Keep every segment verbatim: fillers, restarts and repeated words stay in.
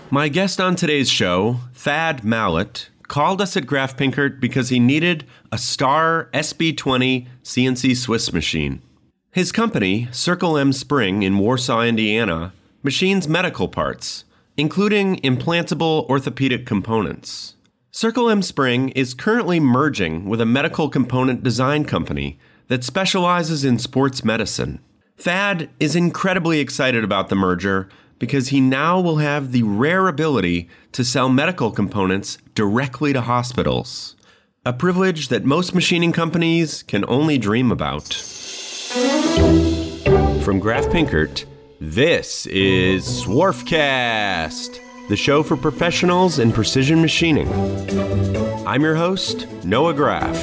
My guest on today's show, Thad Mallett, called us at Graf Pinkert because he needed a Star S B twenty C N C Swiss machine. His company, Circle M Spring in Warsaw, Indiana, machines medical parts, including implantable orthopedic components. Circle M Spring is currently merging with a medical component design company that specializes in sports medicine. Thad is incredibly excited about the merger because he now will have the rare ability to sell medical components directly to hospitals, a privilege that most machining companies can only dream about. From Graf Pinkert, this is Swarfcast, the show for professionals in precision machining. I'm your host, Noah Graf.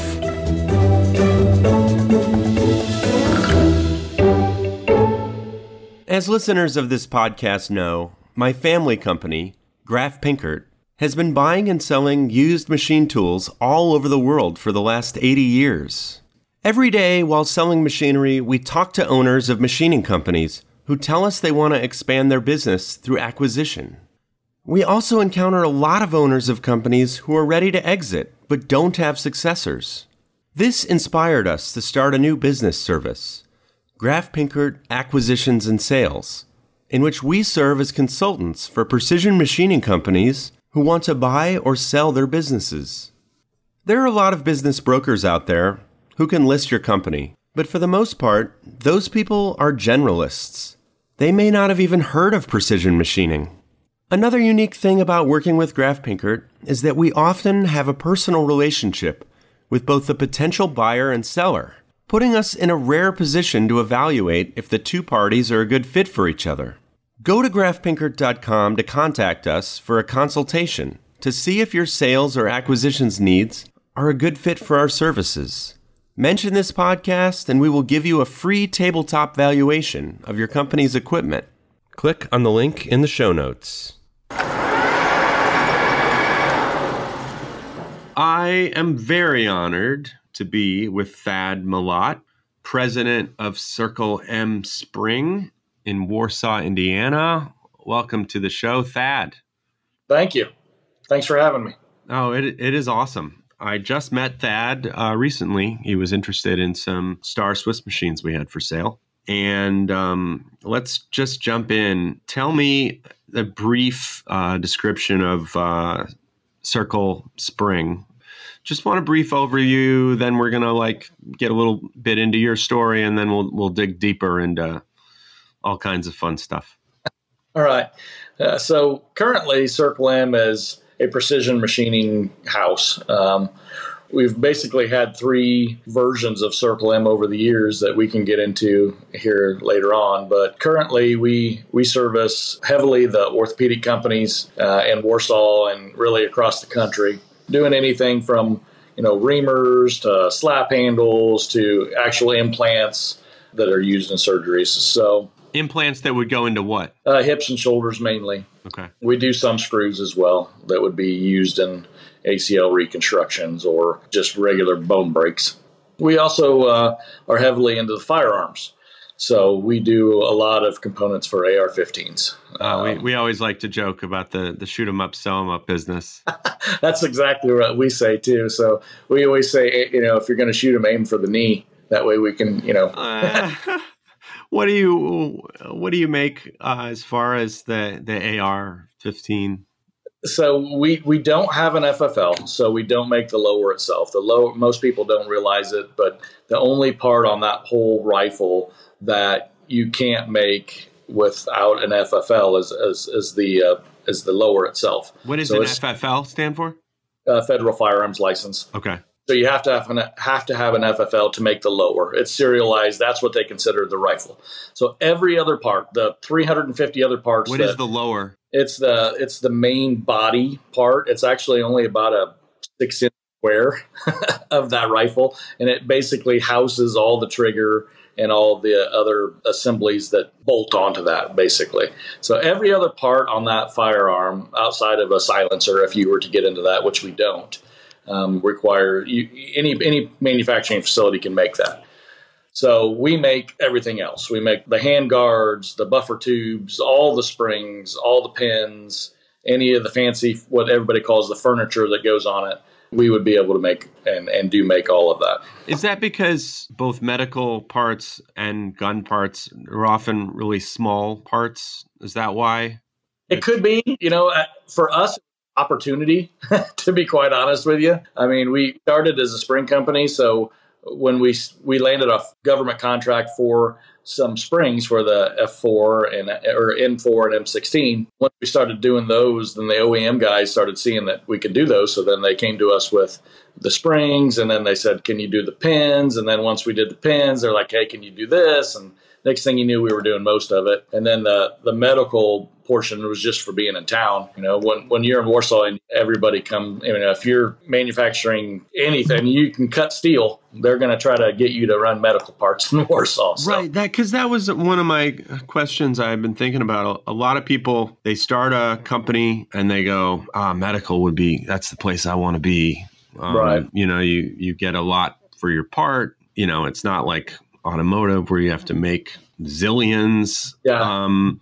As listeners of this podcast know, my family company, Graf Pinkert, has been buying and selling used machine tools all over the world for the last eighty years. Every day while selling machinery, we talk to owners of machining companies who tell us they want to expand their business through acquisition. We also encounter a lot of owners of companies who are ready to exit but don't have successors. This inspired us to start a new business service, Graf Pinkert Acquisitions and Sales, in which we serve as consultants for precision machining companies who want to buy or sell their businesses. There are a lot of business brokers out there who can list your company, but for the most part, those people are generalists. They may not have even heard of precision machining. Another unique thing about working with Graf Pinkert is that we often have a personal relationship with both the potential buyer and seller, putting us in a rare position to evaluate if the two parties are a good fit for each other. Go to graf pinkert dot com to contact us for a consultation to see if your sales or acquisitions needs are a good fit for our services. Mention this podcast and we will give you a free tabletop valuation of your company's equipment. Click on the link in the show notes. I am very honored to be with Thad Mallett, president of Circle M Spring in Warsaw, Indiana. Welcome to the show, Thad. Thank you. Thanks for having me. Oh, it it is awesome. I just met Thad uh, recently. He was interested in some Star Swiss machines we had for sale. And um, let's just jump in. Tell me a brief uh, description of uh, Circle Spring. Just want a brief overview. Then we're gonna like get a little bit into your story, and then we'll we'll dig deeper into all kinds of fun stuff. All right. Uh, so currently, Circle M is a precision machining house. Um, we've basically had three versions of Circle M over the years that we can get into here later on. But currently, we we service heavily the orthopedic companies uh, in Warsaw and really across the country, doing anything from you know reamers to slap handles to actual implants that are used in surgeries. So implants that would go into what? Uh, hips and shoulders mainly. Okay. We do some screws as well that would be used in A C L reconstructions or just regular bone breaks. We also uh, are heavily into the firearms. So we do a lot of components for A R fifteens. Uh, um, we, we always like to joke about the, the shoot 'em up, sell 'em up business. That's exactly what we say too. So we always say, you know, if you're going to shoot them, aim for the knee. That way we can, you know. uh, what do you what do you make uh, as far as the, the A R fifteen? So we, we don't have an F F L, so we don't make the lower itself. The low, most people don't realize it, but the only part on that whole rifle that you can't make without an F F L is is, is the uh, is the lower itself. What does so an F F L stand for? Uh, Federal Firearms License. Okay. So you have to have an, have to have an F F L to make the lower. It's serialized. That's what they consider the rifle. So every other part, the three hundred fifty other parts. What that, is the lower? It's the it's the main body part. It's actually only about a six inch square of that rifle, and it basically houses all the trigger and all the other assemblies that bolt onto that, basically. So every other part on that firearm, outside of a silencer, if you were to get into that, which we don't, um, require you, any any manufacturing facility can make that. So we make everything else. We make the hand guards, the buffer tubes, all the springs, all the pins, any of the fancy, what everybody calls the furniture that goes on it, we would be able to make and, and do make all of that. Is that because both medical parts and gun parts are often really small parts? Is that why? It could be, you know, for us, opportunity, to be quite honest with you. I mean, we started as a spring company. So when we we landed a government contract for some springs for the F four and or N four and M sixteen, once we started doing those, then the O E M guys started seeing that we could do those. So then they came to us with the springs, and then they said, can you do the pins? And then once we did the pins, they're like, hey, can you do this? And next thing you knew, we were doing most of it. And then the the medical portion was just for being in town. You know, when, when you're in Warsaw and everybody come, I mean, if you're manufacturing anything, you can cut steel, they're going to try to get you to run medical parts in Warsaw. So. Right. That, because that was one of my questions I've been thinking about. A lot of people, they start a company and they go, ah, medical would be, that's the place I want to be. Um, right. You know, you, you get a lot for your part. You know, it's not like automotive where you have to make zillions. Yeah. Um,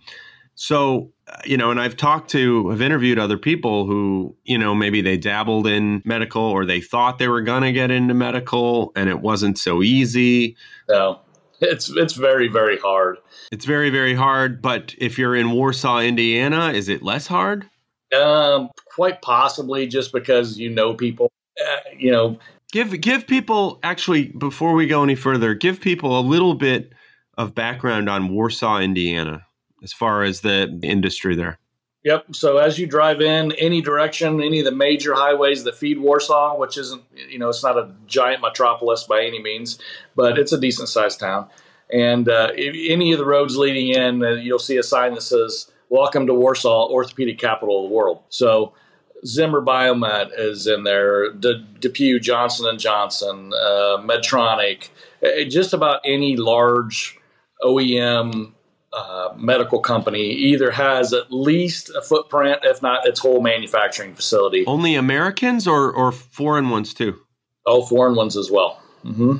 so, you know, and I've talked to, I've interviewed other people who, you know, maybe they dabbled in medical or they thought they were going to get into medical and it wasn't so easy. No, it's, it's very, very hard. It's very, very hard. But if you're in Warsaw, Indiana, is it less hard? Um, quite possibly, just because you know people, uh, you know. Give, give people, actually, before we go any further, give people a little bit of background on Warsaw, Indiana, as far as the industry there. Yep. So as you drive in any direction, any of the major highways that feed Warsaw, which isn't, you know, it's not a giant metropolis by any means, but it's a decent sized town. And uh, if any of the roads leading in, uh, you'll see a sign that says, welcome to Warsaw, orthopedic capital of the world. So Zimmer Biomet is in there, De- DePuy, Johnson and Johnson, uh, Medtronic, uh, just about any large O E M Uh, medical company either has at least a footprint, if not its whole manufacturing facility. Only Americans or, or foreign ones too? Oh, foreign ones as well. Mm-hmm.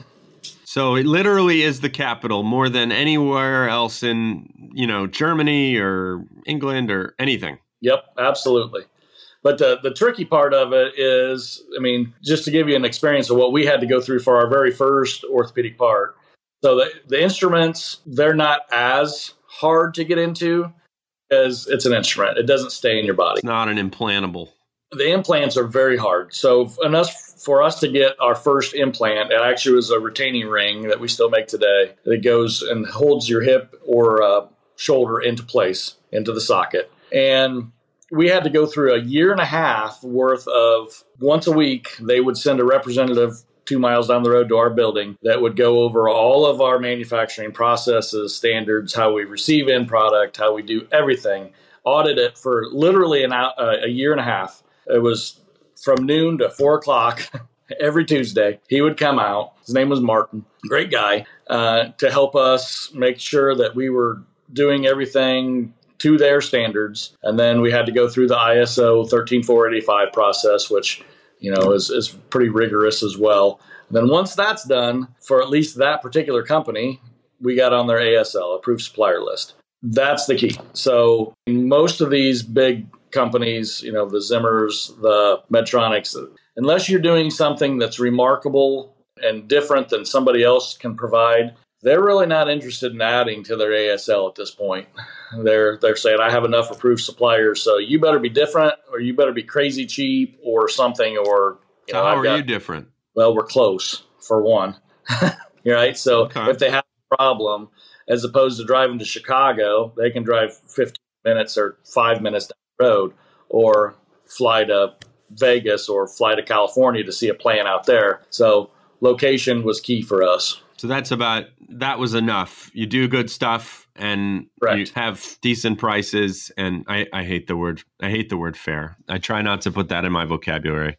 So it literally is the capital more than anywhere else in, you know, Germany or England or anything. Yep, absolutely. But the, the tricky part of it is, I mean, just to give you an experience of what we had to go through for our very first orthopedic part. So the, the instruments, they're not as hard to get into as it's an instrument. It doesn't stay in your body. It's not an implantable. The implants are very hard. So enough for us to get our first implant, it actually was a retaining ring that we still make today that goes and holds your hip or uh, shoulder into place, into the socket. And we had to go through a year and a half worth of, once a week, they would send a representative two miles down the road to our building that would go over all of our manufacturing processes, standards, how we receive end product, how we do everything, audit it for literally an out, uh, a year and a half. It was from noon to four o'clock every Tuesday. He would come out. His name was Martin, great guy, uh, to help us make sure that we were doing everything to their standards. And then we had to go through the I S O thirteen four eighty-five process, which you know, is, is pretty rigorous as well. And then once that's done, for at least that particular company, we got on their A S L, approved supplier list. That's the key. So most of these big companies, you know, the Zimmers, the Medtronics, unless you're doing something that's remarkable and different than somebody else can provide, they're really not interested in adding to their A S L at this point. They're they're saying, I have enough approved suppliers, so you better be different, or you better be crazy cheap, or something. Or you know, how I've are got, you different? Well, we're close for one, right? So Okay. If they have a problem, as opposed to driving to Chicago, they can drive fifteen minutes or five minutes down the road, or fly to Vegas or fly to California to see a plant out there. So location was key for us. So that's about, that was enough. You do good stuff and Correct. You have decent prices. And I, I hate the word, I hate the word fair. I try not to put that in my vocabulary.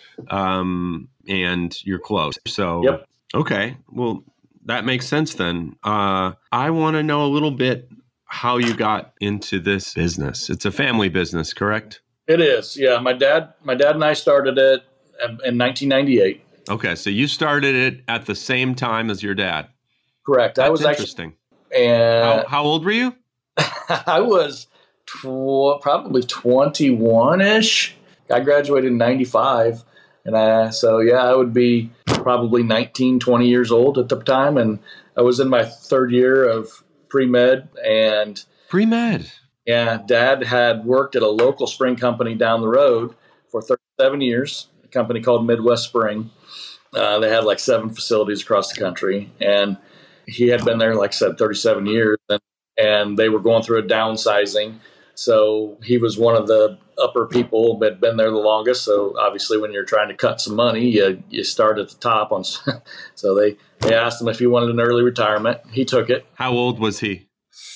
Um, and you're close. So, Yep. Okay. Well, that makes sense then. Uh, I want to know a little bit how you got into this business. It's a family business, correct? It is. Yeah. My dad, my dad and I started it in nineteen ninety-eight. Okay. So you started it at the same time as your dad. Correct. That's I was interesting. Actually, and how, how old were you? I was tw- probably twenty-one-ish. I graduated in ninety-five. And I, so, yeah, I would be probably nineteen, twenty years old at the time. And I was in my third year of pre-med. And pre-med. Yeah, Dad had worked at a local spring company down the road for thirty-seven years, a company called Midwest Spring. Uh, they had like seven facilities across the country. And he had been there, like I said, thirty-seven years. And, and they were going through a downsizing. So he was one of the upper people that had been there the longest. So obviously when you're trying to cut some money, you, you start at the top. On. So they, they asked him if he wanted an early retirement. He took it. How old was he?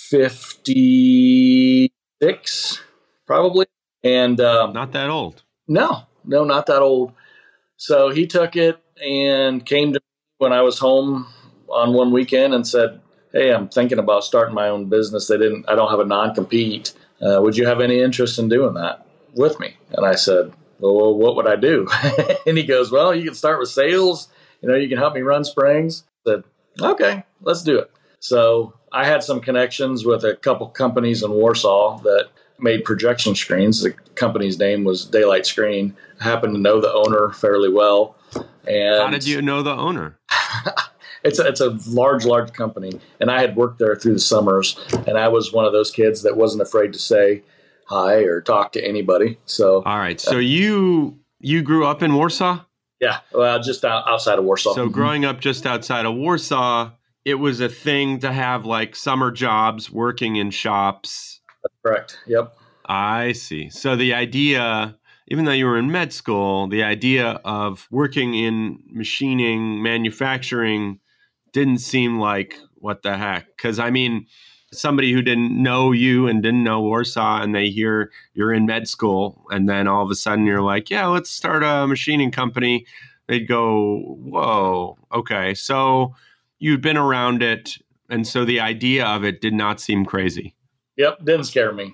fifty-six, probably. And um, not that old. No, no, not that old. So he took it and came to me when I was home on one weekend and said, hey, I'm thinking about starting my own business. They didn't, I don't have a non-compete. Uh, would you have any interest in doing that with me? And I said, well, what would I do? And he goes, well, you can start with sales. You know, you can help me run springs. I said, okay, let's do it. So I had some connections with a couple companies in Warsaw that made projection screens. The company's name was Daylight Screen. I happened to know the owner fairly well. And how did you know the owner? It's a, it's a large, large company, and I had worked there through the summers, and I was one of those kids that wasn't afraid to say hi or talk to anybody. So, all right. So uh, you you grew up in Warsaw? Yeah, well, just out, outside of Warsaw. So growing up just outside of Warsaw, it was a thing to have like summer jobs, working in shops. That's correct. Yep. I see. So the idea, even though you were in med school, the idea of working in machining, manufacturing didn't seem like, what the heck? Because, I mean, somebody who didn't know you and didn't know Warsaw and they hear you're in med school and then all of a sudden you're like, yeah, let's start a machining company. They'd go, whoa, okay. So you've been around it. And so the idea of it did not seem crazy. Yep, didn't scare me.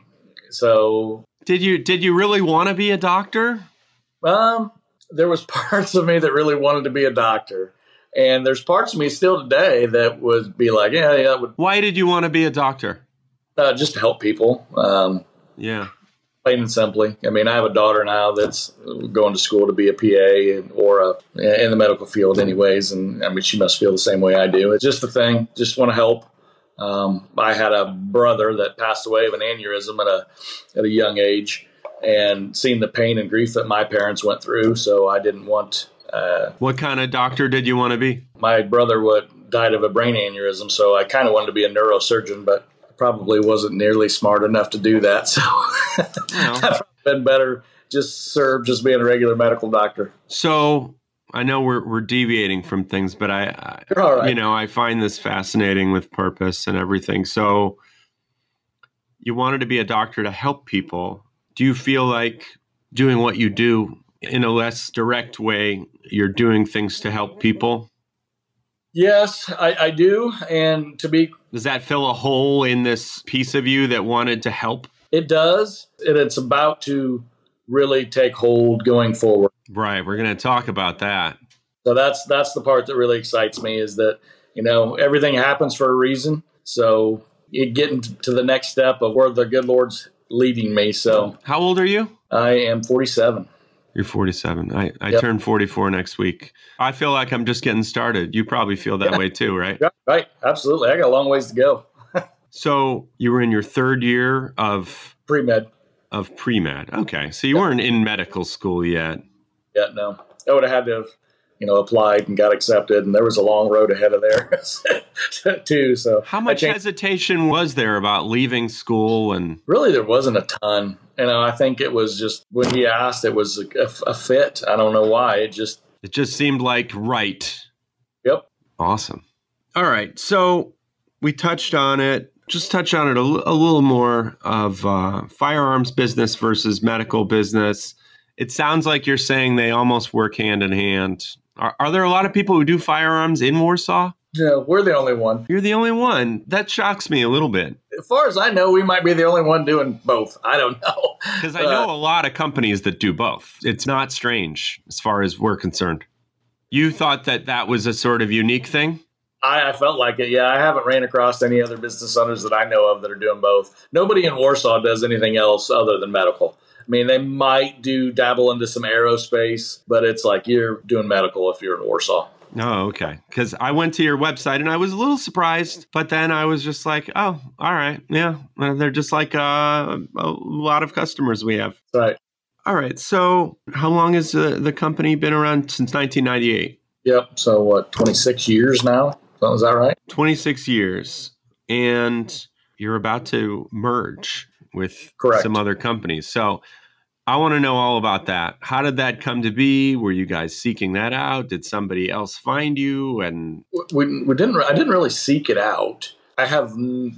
So did you did you really want to be a doctor? Um, there was parts of me that really wanted to be a doctor. And there's parts of me still today that would be like, yeah, yeah. That would. Why did you want to be a doctor? Uh, just to help people. Um, yeah. Plain and simply. I mean, I have a daughter now that's going to school to be a P A or a, in the medical field anyways. And I mean, she must feel the same way I do. It's just the thing. Just want to help. Um, I had a brother that passed away of an aneurysm at a, at a young age and seen the pain and grief that my parents went through. So I didn't want... Uh, what kind of doctor did you want to be? My brother would, died of a brain aneurysm, so I kind of wanted to be a neurosurgeon, but I probably wasn't nearly smart enough to do that. So I've probably been better just serve just being a regular medical doctor. So I know we're we're deviating from things, but I, I You're all right. you know, I find this fascinating with purpose and everything. So you wanted to be a doctor to help people. Do you feel like doing what you do in a less direct way, you're doing things to help people? Yes, I, I do. And to be... Does that fill a hole in this piece of you that wanted to help? It does. And it's about to really take hold going forward. Right. We're going to talk about that. So that's that's the part that really excites me is that, you know, everything happens for a reason. So you getting to the next step of where the good Lord's leading me. So how old are you? I am forty-seven. You're forty-seven. I, I Yep. turn forty-four next week. I feel like I'm just getting started. You probably feel that Yeah. way too, right? Yeah, right. Absolutely. I got a long ways to go. So you were in your third year of Pre-med. of pre-med. Okay. So you weren't in medical school yet. Yeah, no. I would have had to have, you know, applied and got accepted, and there was a long road ahead of there too. So How much I think hesitation was there about leaving school? And really there wasn't a ton. You know, I think it was just when he asked, it was a, a fit. I don't know why. It just it just seemed like right. Yep. Awesome. All right. So we touched on it. Just touch on it a, l- a little more of uh, firearms business versus medical business. It sounds like you're saying they almost work hand in hand. Are, are there a lot of people who do firearms in Warsaw? Yeah, we're the only one. You're the only one. That shocks me a little bit. As far as I know, we might be the only one doing both. I don't know. Because I know a lot of companies that do both. It's not strange as far as we're concerned. You thought that that was a sort of unique thing? I, I felt like it. Yeah, I haven't ran across any other business owners that I know of that are doing both. Nobody in Warsaw does anything else other than medical. I mean, they might do dabble into some aerospace, but it's like you're doing medical if you're in Warsaw. Oh, okay. Because I went to your website and I was a little surprised, but then I was just like, oh, all right. Yeah, they're just like uh, a lot of customers we have. Right. All right. So how long has the, the company been around? Since nineteen ninety-eight? Yep. So what, twenty-six years now? Is that right? twenty-six years. And you're about to merge with Correct. some other companies. So I want to know all about that. How did that come to be? Were you guys seeking that out? Did somebody else find you? And we, we didn't. I didn't really seek it out. I have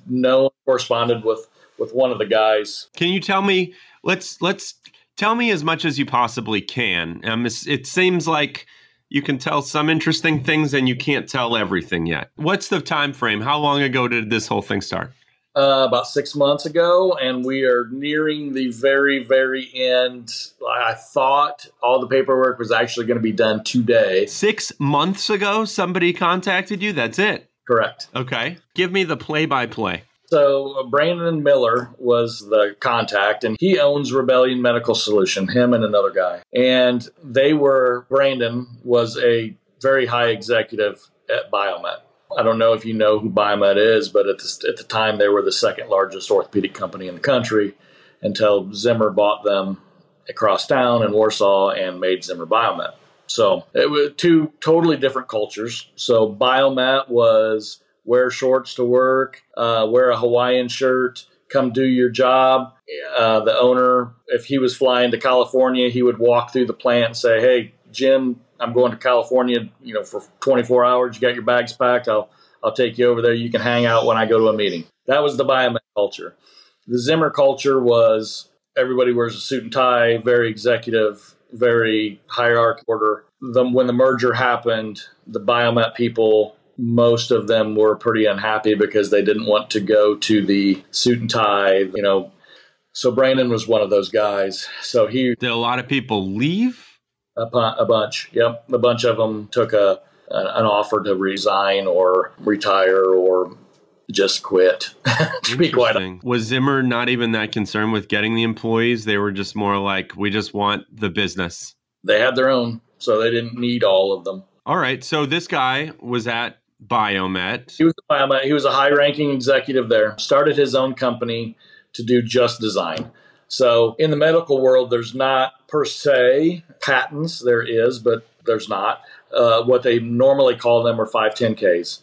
no corresponded with with one of the guys. Can you tell me? Let's let's tell me as much as you possibly can. Um, it seems like you can tell some interesting things, and you can't tell everything yet. What's the time frame? How long ago did this whole thing start? Uh, about six months ago, and we are nearing the very, very end. I thought all the paperwork was actually going to be done today. Six months ago, somebody contacted you? That's it? Correct. Okay. Give me the play-by-play. So uh, Brandon Miller was the contact, and he owns Rebellion Medical Solution, him and another guy. And they were, Brandon was a very high executive at Biomet. I don't know if you know who Biomet is, but at the, at the time they were the second largest orthopedic company in the country until Zimmer bought them across town in Warsaw and made Zimmer Biomet. So it was two totally different cultures. So Biomet was wear shorts to work, uh, wear a Hawaiian shirt, come do your job. Uh, the owner, if he was flying to California, he would walk through the plant and say, hey, Jim, I'm going to California, you know, for twenty-four hours. You got your bags packed. I'll I'll take you over there. You can hang out when I go to a meeting. That was the Biomet culture. The Zimmer culture was everybody wears a suit and tie, very executive, very hierarchical order. The, when the merger happened, the Biomet people, most of them were pretty unhappy because they didn't want to go to the suit and tie, you know. So Brandon was one of those guys. So he did a lot of people leave? A, a bunch. Yep. A bunch of them took a, a an offer to resign or retire or just quit. To be quite honest. Was Zimmer not even that concerned with getting the employees? They were just more like, we just want the business. They had their own, so they didn't need all of them. All right. So this guy was at Biomet. He was at Biomet. He was a high-ranking executive there. Started his own company to do just design. So in the medical world, there's not per se patents. There is, but there's not. Uh, what they normally call them are five ten Ks.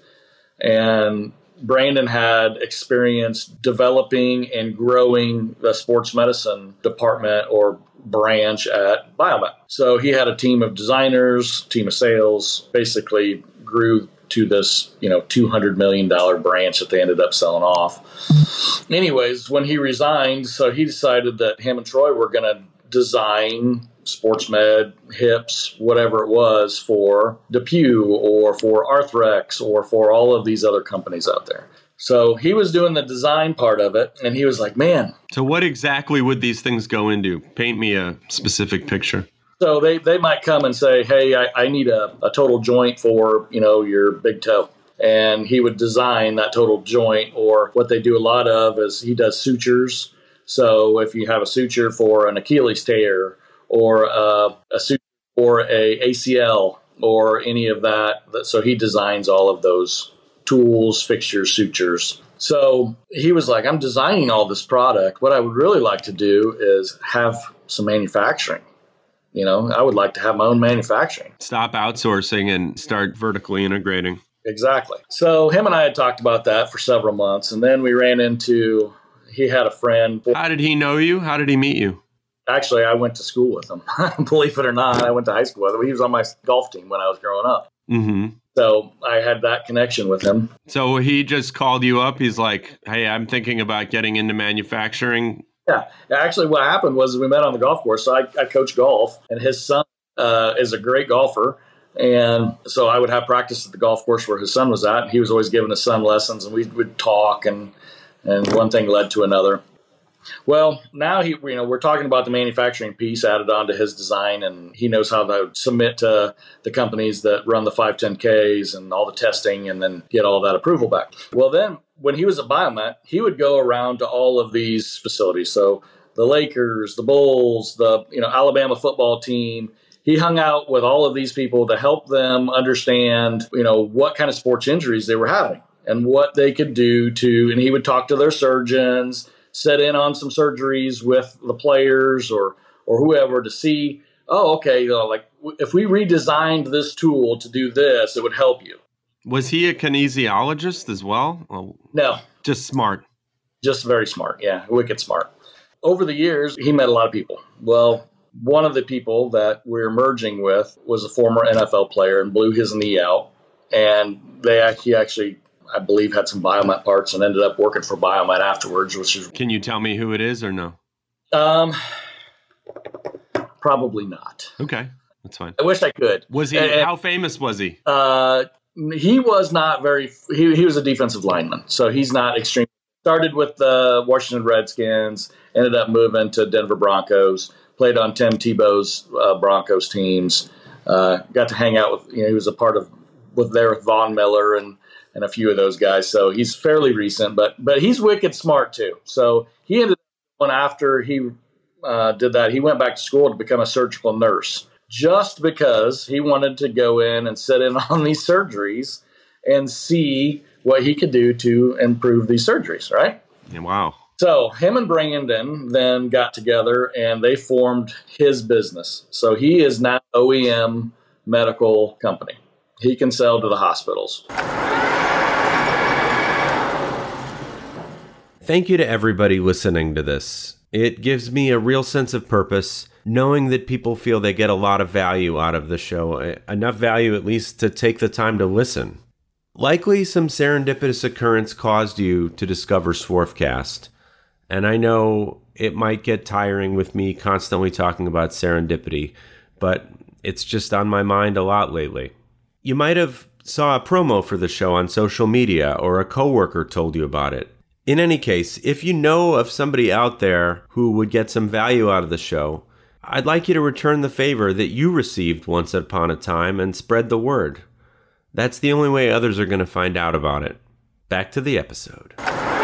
And Brandon had experience developing and growing the sports medicine department or branch at Biomet. So he had a team of designers, team of sales, basically grew to this, you know, two hundred million dollars branch that they ended up selling off. Anyways, when he resigned, so he decided that him and Troy were going to design sports med, hips, whatever it was for DePuy or for Arthrex or for all of these other companies out there. So he was doing the design part of it, and he was like, man. So what exactly would these things go into? Paint me a specific picture. So they, they might come and say, hey, I, I need a, a total joint for, you know, your big toe. And he would design that total joint, or what they do a lot of is he does sutures. So if you have a suture for an Achilles tear or uh, a suture for a A C L or any of that, so he designs all of those tools, fixtures, sutures. So he was like, I'm designing all this product. What I would really like to do is have some manufacturing. You know, I would like to have my own manufacturing. Stop outsourcing and start vertically integrating. Exactly. So him and I had talked about that for several months. And then we ran into, he had a friend. How did he know you? How did he meet you? Actually, I went to school with him. Believe it or not, I went to high school with him. He was on my golf team when I was growing up. Mm-hmm. So I had that connection with him. So he just called you up. He's like, hey, I'm thinking about getting into manufacturing. Yeah. Actually, what happened was we met on the golf course. So I, I coach golf, and his son uh, is a great golfer. And so I would have practice at the golf course where his son was at. He was always giving his son lessons, and we would talk, and, and one thing led to another. Well, now he, you know, we're talking about the manufacturing piece added on to his design, and he knows how to submit to the companies that run the five ten Ks and all the testing, and then get all that approval back. Well, then when he was at Biomet, he would go around to all of these facilities. So the Lakers, the Bulls, the you know Alabama football team. He hung out with all of these people to help them understand, you know, what kind of sports injuries they were having and what they could do to. And he would talk to their surgeons, set in on some surgeries with the players or or whoever to see, oh, okay, you know, like if we redesigned this tool to do this, it would help you. Was he a kinesiologist as well? well no. Just smart. Just very smart. Yeah, wicked smart. Over the years, he met a lot of people. Well, one of the people that we're merging with was a former N F L player and blew his knee out. And they actually, actually I believe, had some Biomet parts and ended up working for Biomet afterwards, which is... Can you tell me who it is or no? Um, probably not. Okay, that's fine. I wish I could. Was he? And, how famous was he? Uh, he was not very... He, he was a defensive lineman, so he's not extreme. Started with the Washington Redskins, ended up moving to Denver Broncos, played on Tim Tebow's uh, Broncos teams, uh, got to hang out with... You know, he was a part of... with there with Von Miller and and a few of those guys. So he's fairly recent, but but he's wicked smart too. So he ended up, after he uh, did that, he went back to school to become a surgical nurse just because he wanted to go in and sit in on these surgeries and see what he could do to improve these surgeries, right? Yeah, wow. So him and Brandon then got together and they formed his business. So he is now O E M medical company. He can sell to the hospitals. Thank you to everybody listening to this. It gives me a real sense of purpose, knowing that people feel they get a lot of value out of the show, enough value at least to take the time to listen. Likely some serendipitous occurrence caused you to discover Swarfcast, and I know it might get tiring with me constantly talking about serendipity, but it's just on my mind a lot lately. You might have saw a promo for the show on social media, or a coworker told you about it. In any case, if you know of somebody out there who would get some value out of the show, I'd like you to return the favor that you received once upon a time and spread the word. That's the only way others are going to find out about it. Back to the episode.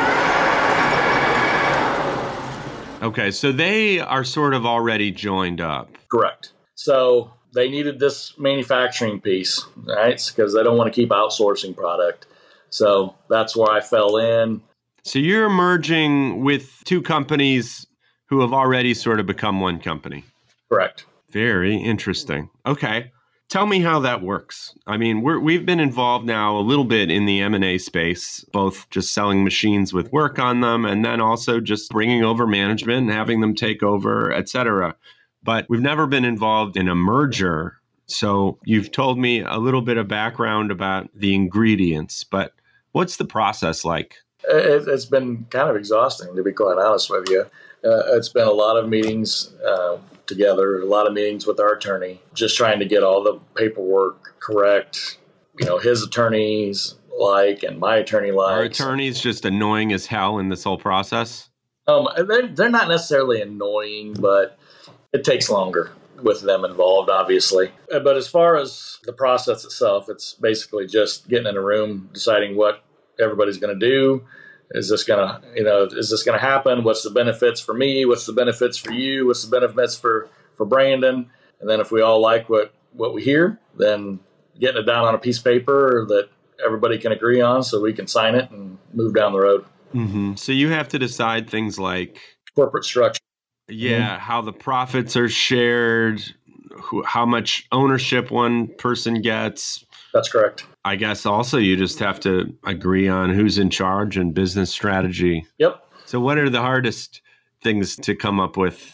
Okay, so they are sort of already joined up. Correct. So they needed this manufacturing piece, right? Because they don't want to keep outsourcing product. So that's where I fell in. So you're merging with two companies who have already sort of become one company. Correct. Very interesting. Okay. Tell me how that works. I mean, we're, we've been involved now a little bit in the M and A space, both just selling machines with work on them and then also just bringing over management and having them take over, et cetera. But we've never been involved in a merger. So you've told me a little bit of background about the ingredients, but what's the process like? It, it's been kind of exhausting, to be quite honest with you. Uh, it's been a lot of meetings uh, together, a lot of meetings with our attorney, just trying to get all the paperwork correct. You know, his attorneys like and my attorney likes. Are attorneys just annoying as hell in this whole process? Um, they're, they're not necessarily annoying, but it takes longer with them involved, obviously. But as far as the process itself, it's basically just getting in a room, deciding what everybody's going to do. Is this going to, you know, is this going to happen? What's the benefits for me? What's the benefits for you? What's the benefits for, for Brandon? And then if we all like what, what we hear, then getting it down on a piece of paper that everybody can agree on so we can sign it and move down the road. Mm-hmm. So you have to decide things like corporate structure. Yeah, mm-hmm. How the profits are shared, who, how much ownership one person gets. That's correct. I guess also you just have to agree on who's in charge and business strategy. Yep. So what are the hardest things to come up with?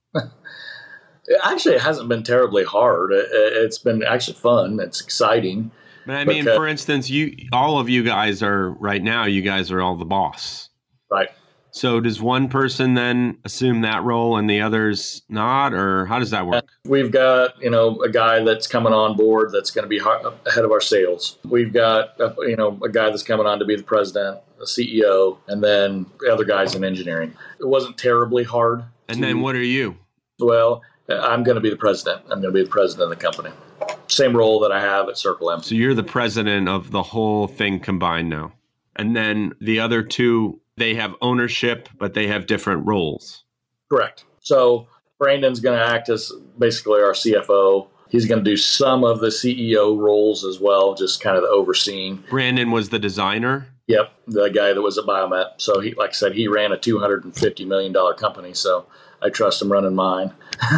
Actually, it hasn't been terribly hard. It's been actually fun. It's exciting. But I mean, because, for instance, you all of you guys are right now, you guys are all the boss. Right. So does one person then assume that role and the others not, or how does that work? We've got, you know, a guy that's coming on board that's going to be head of our sales. We've got, a, you know, a guy that's coming on to be the president, the C E O, and then the other guys in engineering. It wasn't terribly hard. And to, then what are you? Well, I'm going to be the president. I'm going to be the president of the company. Same role that I have at Circle M. So you're the president of the whole thing combined now. And then the other two, they have ownership, but they have different roles. Correct. So Brandon's going to act as basically our C F O. He's going to do some of the C E O roles as well, just kind of the overseeing. Brandon was the designer? Yep, the guy that was at Biomet. So he, like I said, he ran a two hundred fifty million dollars company, so I trust him running mine.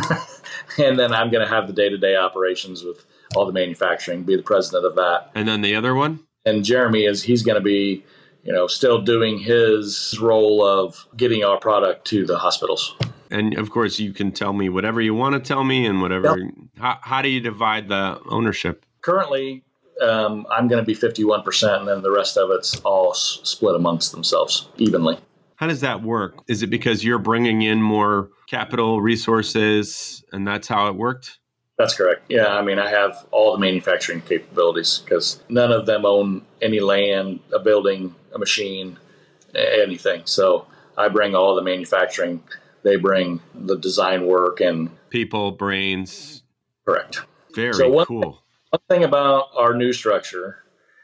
And then I'm going to have the day-to-day operations with all the manufacturing, be the president of that. And then the other one? And Jeremy is, he's going to be, you know, still doing his role of getting our product to the hospitals. And of course, you can tell me whatever you want to tell me and whatever. Yep. How, how do you divide the ownership? Currently, um, I'm going to be fifty-one percent, and then the rest of it's all s- split amongst themselves evenly. How does that work? Is it because you're bringing in more capital resources and that's how it worked? That's correct. Yeah, I mean, I have all the manufacturing capabilities because none of them own any land, a building, a machine, anything. So I bring all the manufacturing. They bring the design work and people, brains. Correct. Very so one cool. Thing, one thing about our new structure,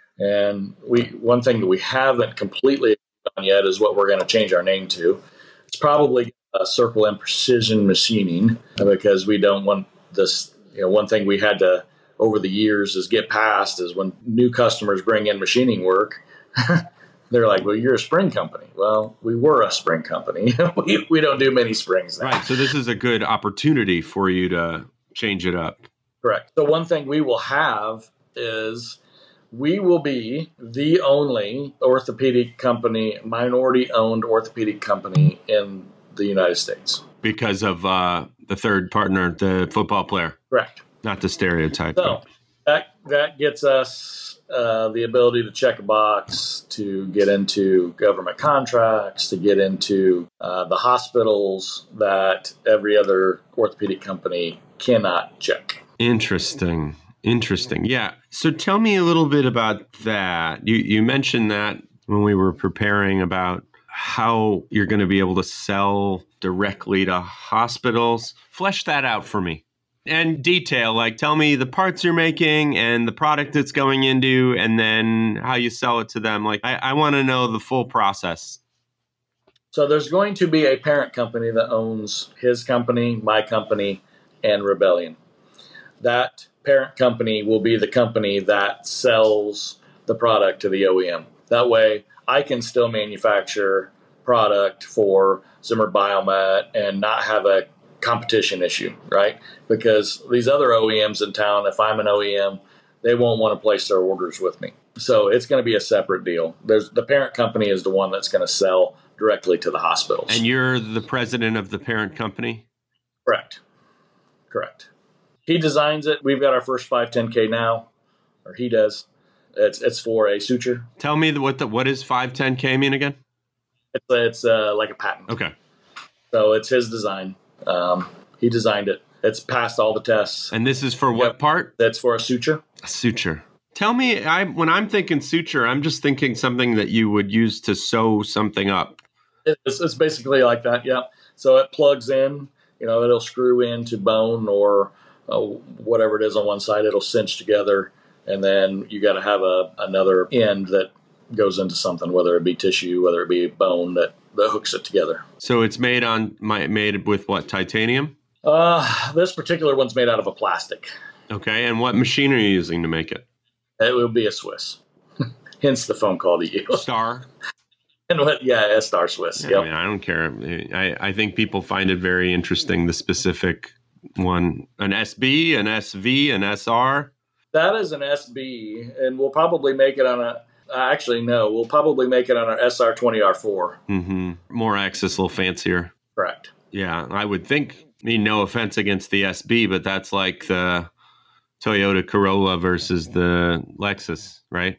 and we one thing that we haven't completely done yet is what we're going to change our name to. It's probably uh, Circle M Precision Machining because we don't want this. You know, one thing we had to over the years is get past is when new customers bring in machining work. They're like, well, you're a spring company. Well, we were a spring company. we, we don't do many springs now. Right. So this is a good opportunity for you to change it up. Correct. So one thing we will have is we will be the only orthopedic company, minority-owned orthopedic company in the United States. Because of uh, the third partner, the football player. Correct. Not the stereotype. So that, that gets us Uh, the ability to check a box, to get into government contracts, to get into uh, the hospitals that every other orthopedic company cannot check. Interesting. Interesting. Yeah. So tell me a little bit about that. You, you mentioned that when we were preparing about how you're going to be able to sell directly to hospitals. Flesh that out for me. And detail, like tell me the parts you're making and the product it's going into and then how you sell it to them. Like I, I want to know the full process. So there's going to be a parent company that owns his company, my company, and Rebellion. That parent company will be the company that sells the product to the O E M. That way I can still manufacture product for Zimmer Biomet and not have a competition issue, right? Because these other O E Ms in town, if I'm an O E M, they won't want to place their orders with me. So it's going to be a separate deal. There's the parent company is the one that's going to sell directly to the hospitals. And you're the president of the parent company? Correct. Correct. He designs it. We've got our first five ten K now, or he does. It's it's for a suture. Tell me the, what the what is five ten K mean again? It's it's uh, like a patent. Okay. So it's his design. Um, he designed it. It's passed all the tests. And this is for what Yep. part? That's for a suture. A suture. Tell me, I when I'm thinking suture, I'm just thinking something that you would use to sew something up. It's, it's basically like that, yeah. So it plugs in, you know, it'll screw into bone or uh, whatever it is on one side. It'll cinch together, and then you got to have a another end that goes into something, whether it be tissue, whether it be bone that, that hooks it together. So it's made on my made with what, titanium? Uh, this particular one's made out of a plastic. Okay, and what machine are you using to make it? It will be a Swiss. Hence the phone call to you. Star? And what? Yeah, a Star Swiss. Yeah, Yep. I mean, I don't care. I, I think people find it very interesting, the specific one. An S B, an S V, an S R? That is an S B, and we'll probably make it on a, actually, no, we'll probably make it on our S R twenty R four. Mm-hmm. More access, a little fancier. Correct. Yeah, I would think, I mean, no offense against the S B, but that's like the Toyota Corolla versus the Lexus, right?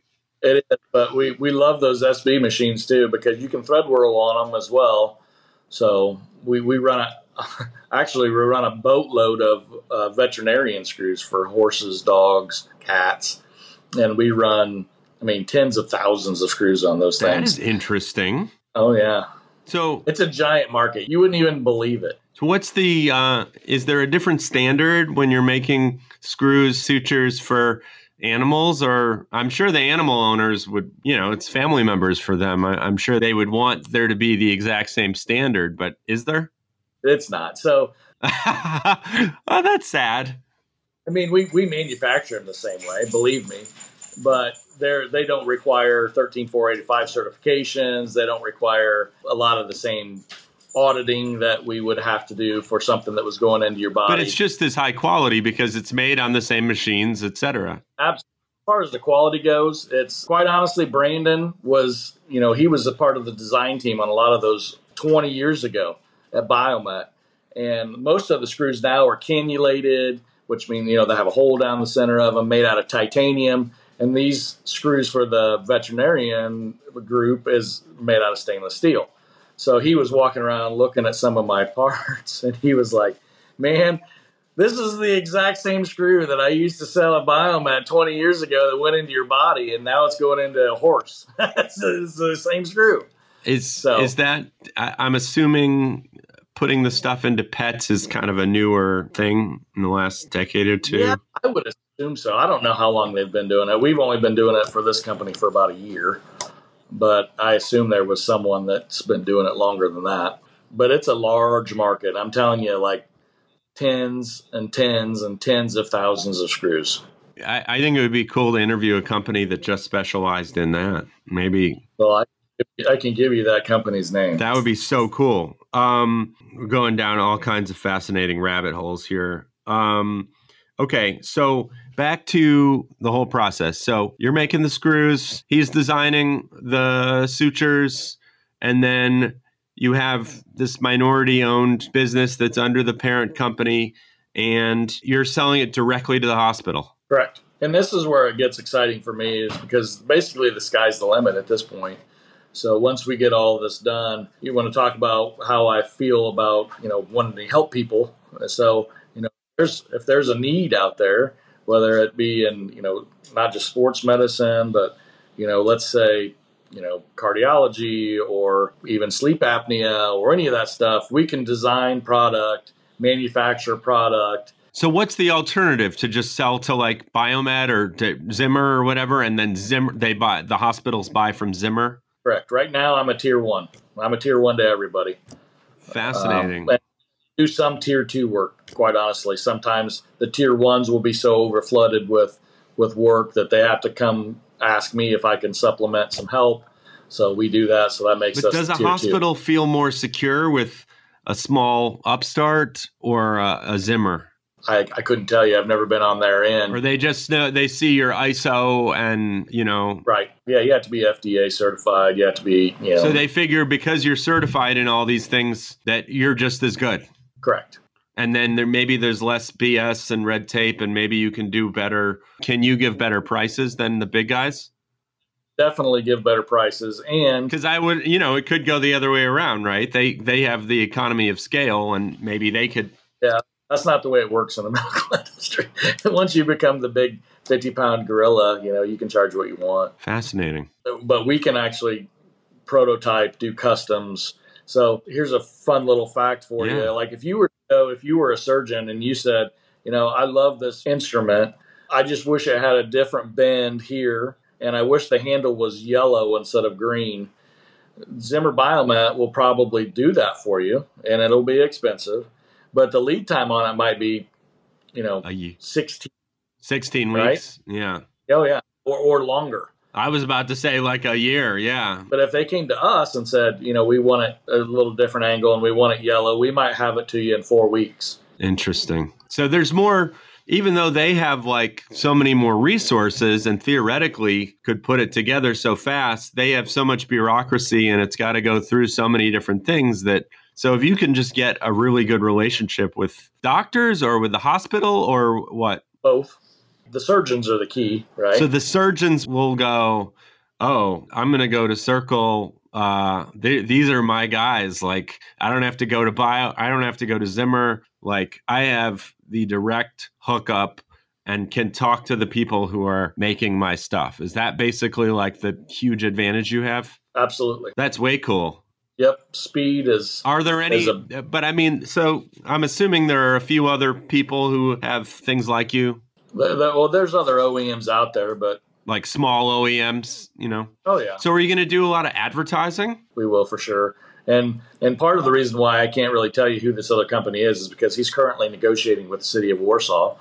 It is, but we, we love those S B machines too because you can thread whirl on them as well. So we, we run a actually we run a boatload of uh, veterinarian screws for horses, dogs, cats, and we run I mean tens of thousands of screws on those That things. is interesting. Oh yeah, So it's a giant market. You wouldn't even believe it. So what's the, uh, is there a different standard when you're making screws, sutures for animals? Or I'm sure the animal owners would, you know, it's family members for them. I, I'm sure they would want there to be the exact same standard, but is there? It's not. So, Oh, that's sad. I mean, we, we manufacture them the same way, believe me, but they're, they don't require thirteen four eighty-five certifications. They don't require a lot of the same auditing that we would have to do for something that was going into your body. But it's just as high quality because it's made on the same machines, et cetera. Absolutely. As far as the quality goes, it's quite honestly, Brandon was, you know, he was a part of the design team on a lot of those twenty years ago at Biomet. And most of the screws now are cannulated, which means, you know, they have a hole down the center of them made out of titanium. And these screws for the veterinarian group is made out of stainless steel. So he was walking around looking at some of my parts, and he was like, man, this is the exact same screw that I used to sell at Biomet twenty years ago that went into your body, and now it's going into a horse. it's, it's the same screw. Is, so, is that, I, I'm assuming putting the stuff into pets is kind of a newer thing in the last decade or two? Yeah, I would assume so. I don't know how long they've been doing it. We've only been doing it for this company for about a year. But I assume there was someone that's been doing it longer than that. But it's a large market. I'm telling you, like tens and tens and tens of thousands of screws. I, I think it would be cool to interview a company that just specialized in that. Maybe. Well, I, I can give you that company's name. That would be so cool. Um, we're going down all kinds of fascinating rabbit holes here. Um, okay, so back to the whole process. So you're making the screws, he's designing the sutures, and then you have this minority-owned business that's under the parent company, and you're selling it directly to the hospital. Correct. And this is where it gets exciting for me is because basically the sky's the limit at this point. So once we get all this done, you want to talk about how I feel about, you know, wanting to help people. So, you know, there's if there's a need out there, whether it be in, you know, not just sports medicine, but, you know, let's say, you know, cardiology or even sleep apnea or any of that stuff, we can design product, manufacture product. So what's the alternative to just sell to like Biomet or to Zimmer or whatever, and then Zimmer, they buy, the hospitals buy from Zimmer? Correct. Right now, I'm a tier one. I'm a tier one to everybody. Fascinating. Um, do some tier two work, quite honestly. Sometimes the tier ones will be so overflooded with, with work that they have to come ask me if I can supplement some help. So we do that. So that makes but us does a tier hospital two. feel more secure with a small upstart or a, a Zimmer? I, I couldn't tell you. I've never been on their end. Or they just know, they see your I S O and, you know. Right. Yeah, you have to be F D A certified. You have to be, you know. So they figure because you're certified in all these things that you're just as good. Correct. And then there maybe there's less B S and red tape, and maybe you can do better. Can you give better prices than the big guys? Definitely give better prices. And because I would, you know, it could go the other way around, right? They they have the economy of scale, and maybe they could. Yeah, that's not the way it works in the medical industry. Once you become the big fifty pound gorilla, you know, you can charge what you want. Fascinating. But we can actually prototype, do customs. So here's a fun little fact for Yeah. you. Like if you were, if you were a surgeon and you said, you know, I love this instrument. I just wish it had a different bend here. And I wish the handle was yellow instead of green. Zimmer Biomet will probably do that for you, and it'll be expensive. But the lead time on it might be, you know, sixteen. sixteen right? weeks. Yeah. Oh, yeah. Or, or longer. I was about to say like a year. Yeah. But if they came to us and said, you know, we want it a little different angle and we want it yellow, we might have it to you in four weeks. Interesting. So there's more, even though they have like so many more resources and theoretically could put it together so fast, they have so much bureaucracy and it's got to go through so many different things that, so if you can just get a really good relationship with doctors or with the hospital or what? Both. The surgeons are the key, right? So the surgeons will go, oh, I'm going to go to Circle. Uh, they, these are my guys. Like, I don't have to go to Bio. I don't have to go to Zimmer. Like, I have the direct hookup and can talk to the people who are making my stuff. Is that basically like the huge advantage you have? Absolutely. That's way cool. Yep. Speed is. Are there any, a, but I mean, so I'm assuming there are a few other people who have things like you. The, the, well, there's other O E Ms out there, but. Like small O E Ms, you know? Oh, yeah. So are you going to do a lot of advertising? We will for sure. And and part of the reason why I can't really tell you who this other company is is because he's currently negotiating with the city of Warsaw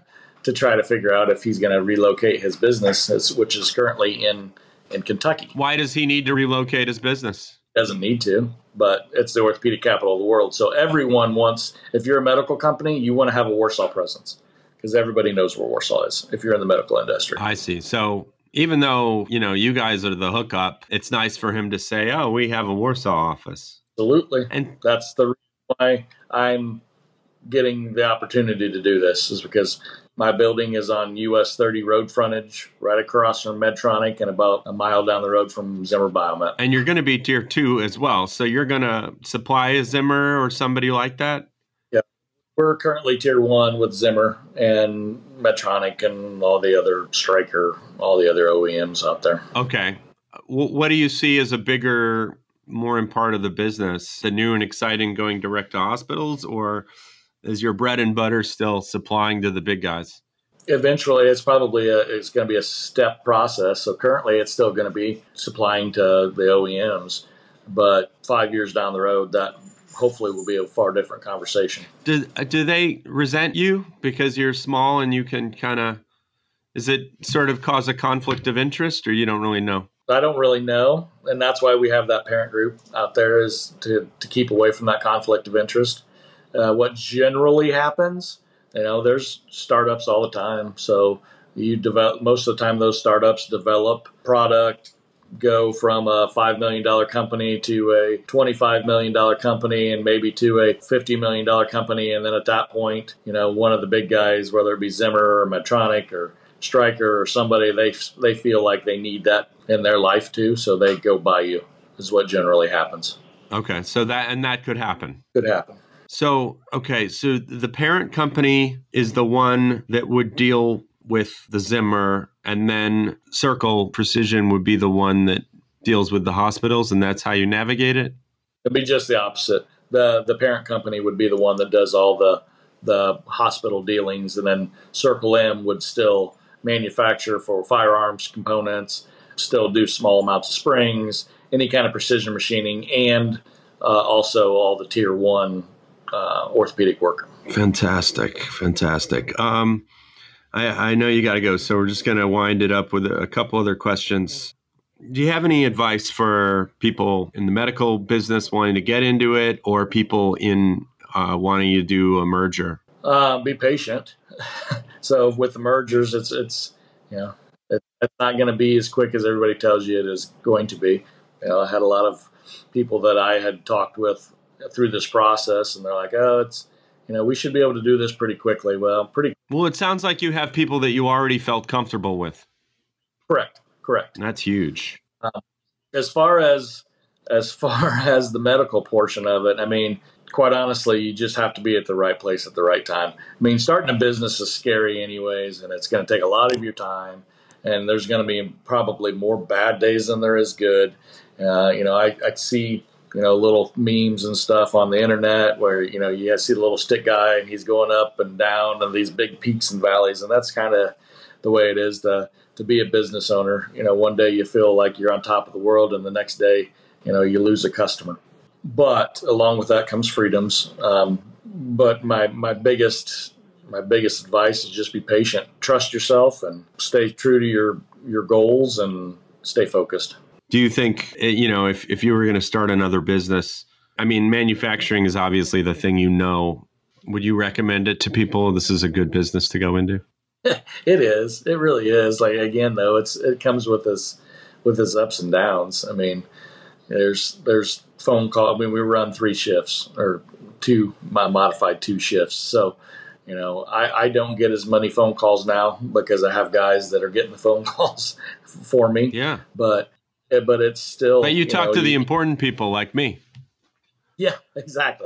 to try to figure out if he's going to relocate his business, which is currently in, in Kentucky. Why does he need to relocate his business? Doesn't need to, but it's the orthopedic capital of the world. So everyone wants, if you're a medical company, you want to have a Warsaw presence because everybody knows where Warsaw is if you're in the medical industry. I see. So even though, you know, you guys are the hookup, it's nice for him to say, oh, we have a Warsaw office. Absolutely. And that's the reason why I'm getting the opportunity to do this is because my building is on U S thirty road frontage, right across from Medtronic and about a mile down the road from Zimmer Biomet. And you're going to be tier two as well. So you're going to supply a Zimmer or somebody like that? Yeah. We're currently tier one with Zimmer and Medtronic and all the other Stryker, all the other O E Ms out there. Okay. W- what do you see as a bigger, more important part of the business? The new and exciting going direct to hospitals, or is your bread and butter still supplying to the big guys? Eventually, it's probably a, it's going to be a step process. So currently, it's still going to be supplying to the O E Ms, but five years down the road, that hopefully will be a far different conversation. Do, do they resent you because you're small and you can kind of, is it sort of cause a conflict of interest, or you don't really know? I don't really know, and that's why we have that parent group out there, is to, to keep away from that conflict of interest. Uh, what generally happens, you know, there's startups all the time. So you develop, most of the time those startups develop product, go from a five million dollars company to a twenty-five million dollars company and maybe to a fifty million dollars company. And then at that point, you know, one of the big guys, whether it be Zimmer or Medtronic or Stryker or somebody, they they feel like they need that in their life too. So they go buy you, is what generally happens. Okay. So that, and that could happen. Could happen. So, okay. So the parent company is the one that would deal with the Zimmer, and then Circle Precision would be the one that deals with the hospitals, and that's how you navigate it? It'd be just the opposite. The the parent company would be the one that does all the the hospital dealings, and then Circle M would still manufacture for firearms components, still do small amounts of springs, any kind of precision machining, and uh, also all the tier one uh, orthopedic work. Fantastic. Fantastic. Um, I, I know you got to go, so we're just going to wind it up with a couple other questions. Do you have any advice for people in the medical business wanting to get into it, or people in uh, wanting to do a merger? Uh, be patient. So with the mergers, it's it's you know it, it's not going to be as quick as everybody tells you it is going to be. You know, I had a lot of people that I had talked with through this process, and they're like, "Oh, it's you know we should be able to do this pretty quickly." Well, pretty well. It sounds like you have people that you already felt comfortable with. Correct. Correct. That's huge. Um, as far as as far as the medical portion of it, I mean, quite honestly, you just have to be at the right place at the right time. I mean, starting a business is scary anyways, and it's going to take a lot of your time, and there's going to be probably more bad days than there is good. Uh, you know, I, I see, you know, little memes and stuff on the internet where, you know, you see the little stick guy and he's going up and down and these big peaks and valleys, and that's kind of the way it is to to be a business owner. You know, one day you feel like you're on top of the world, and the next day, you know, you lose a customer. But along with that comes freedoms. Um, but my my biggest my biggest advice is just be patient, trust yourself, and stay true to your your goals and stay focused. Do you think, you know, if if you were going to start another business, I mean, manufacturing is obviously the thing you know. Would you recommend it to people? This is a good business to go into. It is. It really is. Like, again, though, it's it comes with this with its ups and downs. I mean, there's there's phone call. I mean, we run three shifts or two, my modified two shifts. So, You know, I, I don't get as many phone calls now because I have guys that are getting the phone calls for me. Yeah. But but it's still. But you, you talk know, to the you, important people like me. Yeah, exactly.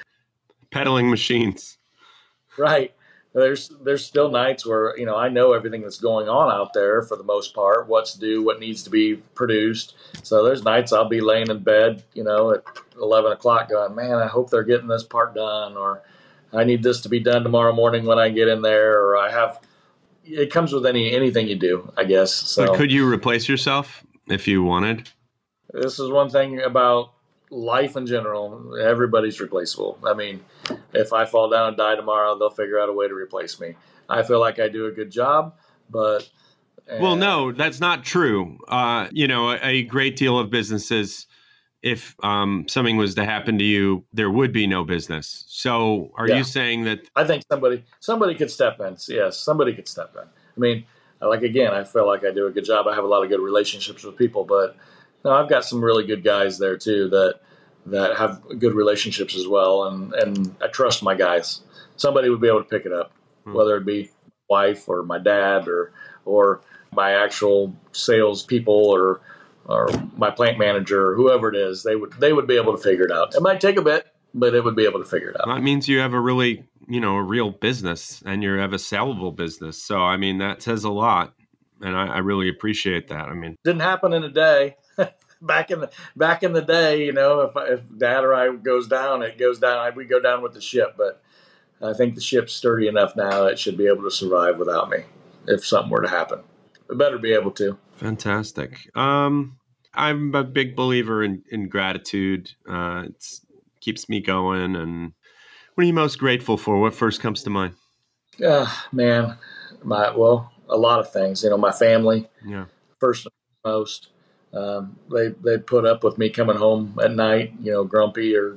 Peddling machines. Right. There's there's still nights where, you know, I know everything that's going on out there for the most part, what's due, what needs to be produced. So there's nights I'll be laying in bed, you know, at eleven o'clock going, man, I hope they're getting this part done, or I need this to be done tomorrow morning when I get in there, or I have, it comes with any anything you do, I guess. So but could you replace yourself if you wanted? This is one thing about life in general. Everybody's replaceable. I mean, if I fall down and die tomorrow, they'll figure out a way to replace me. I feel like I do a good job, but uh, well, no, that's not true. Uh, you know, a, a great deal of businesses, if um, something was to happen to you, there would be no business. So, are yeah. you saying that? I think somebody somebody could step in. Yes, somebody could step in. I mean, like again, I feel like I do a good job. I have a lot of good relationships with people, but no, I've got some really good guys there too that that have good relationships as well, and, and I trust my guys. Somebody would be able to pick it up, hmm. whether it be my wife or my dad or or my actual sales people or or my plant manager or whoever it is. They would they would be able to figure it out. It might take a bit, but it would be able to figure it out. That means you have a really, you know, a real business, and you have a sellable business. So, I mean, that says a lot, and I, I really appreciate that. I mean, didn't happen in a day. Back in the back in the day, you know, if, if Dad or I goes down, it goes down. We go down with the ship, but I think the ship's sturdy enough now; it should be able to survive without me if something were to happen. It better be able to. Fantastic. Um, I'm a big believer in in gratitude. Uh, it keeps me going. And what are you most grateful for? What first comes to mind? Uh, man, my well, a lot of things. You know, my family. Yeah. First and foremost. Um, they they put up with me coming home at night, you know, grumpy or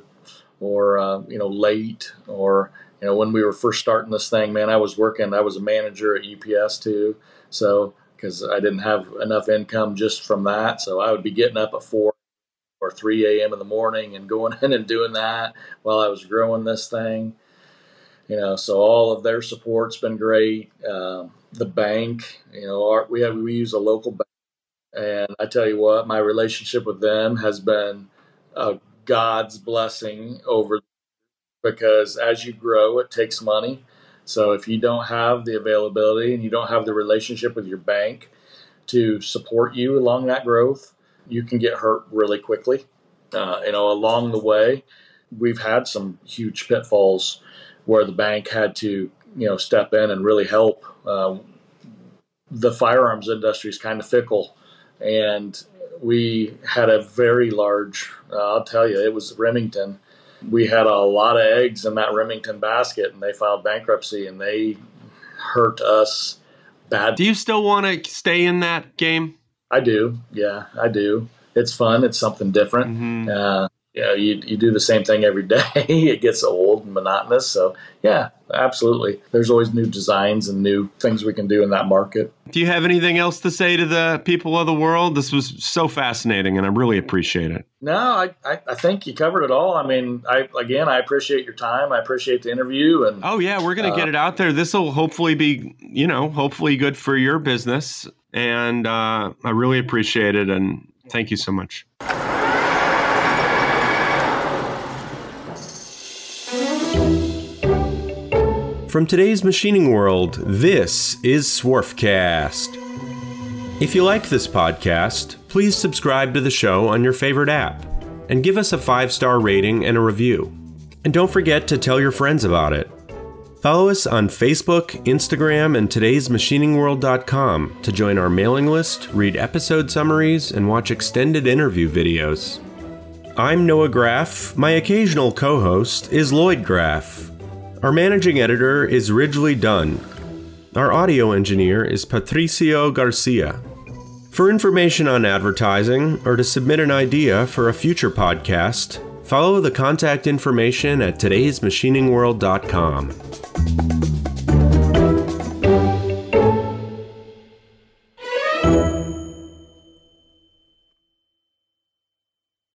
or uh, you know late, or you know when we were first starting this thing, man, I was working. I was a manager at U P S too, so because I didn't have enough income just from that, so I would be getting up at four or three a.m. in the morning and going in and doing that while I was growing this thing. You know, so all of their support's been great. Um, the bank, you know, our, we have we use a local bank. And I tell you what, my relationship with them has been a God's blessing over, because as you grow, it takes money. So if you don't have the availability and you don't have the relationship with your bank to support you along that growth, you can get hurt really quickly. Uh, you know, along the way, we've had some huge pitfalls where the bank had to, you know, step in and really help. Uh, the firearms industry is kind of fickle. And we had a very large, uh, I'll tell you, it was Remington. We had a lot of eggs in that Remington basket, and they filed bankruptcy, and they hurt us bad. Do you still want to stay in that game? I do. Yeah, I do. It's fun. It's something different. Mm-hmm. Uh, you know, you, you do the same thing every day. It gets old and monotonous. So, yeah, absolutely. There's always new designs and new things we can do in that market. Do you have anything else to say to the people of the world? This was so fascinating, and I really appreciate it. No, I, I, I think you covered it all. I mean, I again, I appreciate your time. I appreciate the interview. And oh, yeah, we're going to uh, get it out there. This will hopefully be, you know, hopefully good for your business. And uh, I really appreciate it, and thank you so much. From today's machining world, this is Swarfcast. If you like this podcast, please subscribe to the show on your favorite app and give us a five-star rating and a review. And don't forget to tell your friends about it. Follow us on Facebook, Instagram, and todays machining world dot com to join our mailing list, read episode summaries, and watch extended interview videos. I'm Noah Graff. My occasional co-host is Lloyd Graff. Our managing editor is Ridgely Dunn. Our audio engineer is Patricio Garcia. For information on advertising or to submit an idea for a future podcast, follow the contact information at todays machining world dot com.